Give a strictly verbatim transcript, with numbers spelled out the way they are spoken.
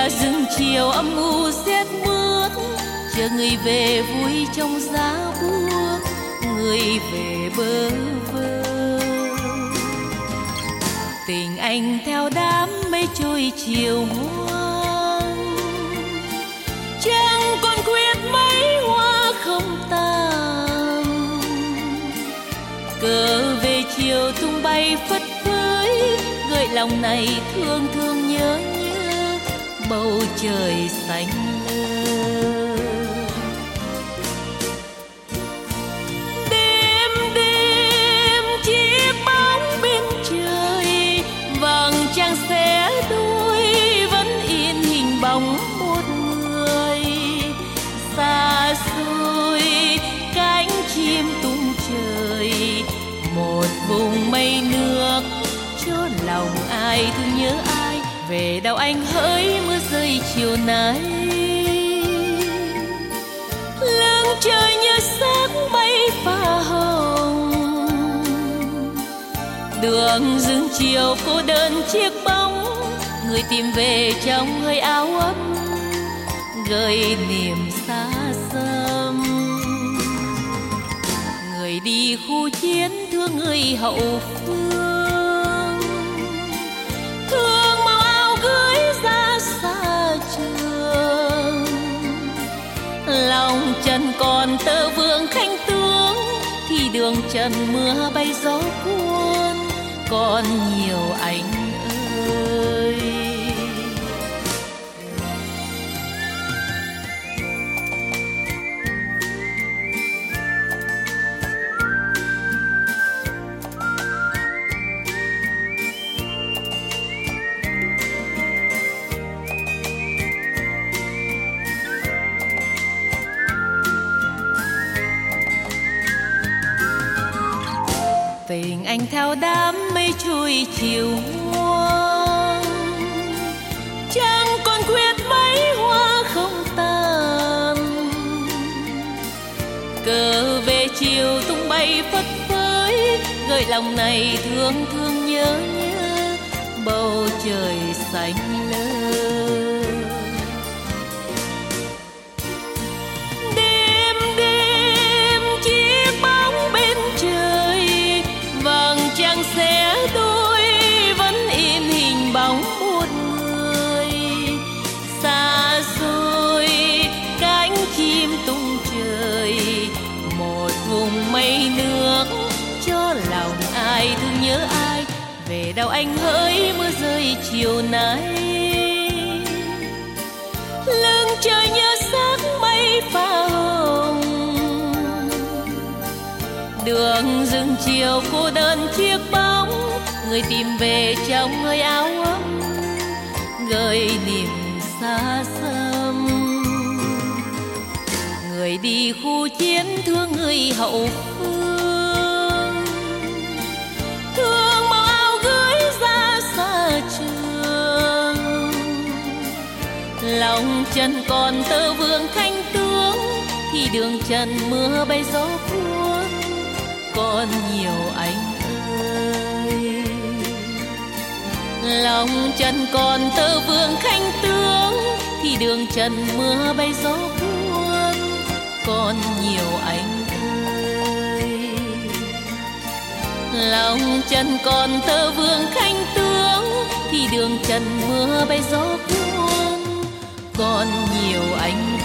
kìa rừng chiều âm u rét mướt, chờ người về vui trong giá buốt, người về bơ vơ. Tình anh theo đám mây trôi chiều hoang, chẳng còn quyết mấy hoa không tàn. Cờ về chiều tung bay phất phới, gợi lòng này thương thương nhớ nhớ bầu trời xanh lơ. Đêm đêm chiếc bóng bên trời, vầng trăng xé đôi vẫn in hình bóng một người. Xa xôi cánh chim tung trời, một vùng mây nước cho lòng ai thương nhớ ai. Về đâu anh hỡi mưa rơi chiều nay, lưng trời như sắc mây pha hồng. Đường rừng chiều cô đơn chiếc bóng, người tìm về trong hơi áo ấm, gợi niềm xa xăm. Người đi khu chiến thương người hậu phương, thương màu áo cưới ra xa trường. Lòng trần còn tơ vương khanh tướng, thì đường trần mưa bay gió cuốn, còn nhiều anh ơi. Tình anh theo đám mây trôi chiều hoang, chẳng còn quyết mấy hoa không tàn. Cờ về chiều tung bay phất phới, gợi lòng này thương thương nhớ nhớ bầu trời xanh lơ. Xé đôi vẫn in hình bóng một người. Xa xôi cánh chim tung trời, một vùng mây nước cho lòng ai thương nhớ ai. Về đâu anh hỡi mưa rơi chiều nay, lưng trời như sắc mây pha hồng. Đường rừng chiều cô đơn chiếc bóng, người tìm về trong hơi áo ấm, gợi niềm xa xăm. Người đi khu chiến thương người hậu phương, thương màu áo cưới ra xa trường. Lòng chân còn tơ vương khanh tướng, thì đường trần mưa bay gió cuốn, còn nhiều anh ơi. Lòng trần còn tơ vương khanh tướng, thì đường trần mưa bay gió cuốn, còn nhiều anh ơi. Lòng trần còn tơ vương khanh tướng, thì đường trần mưa bay gió cuốn, còn nhiều anh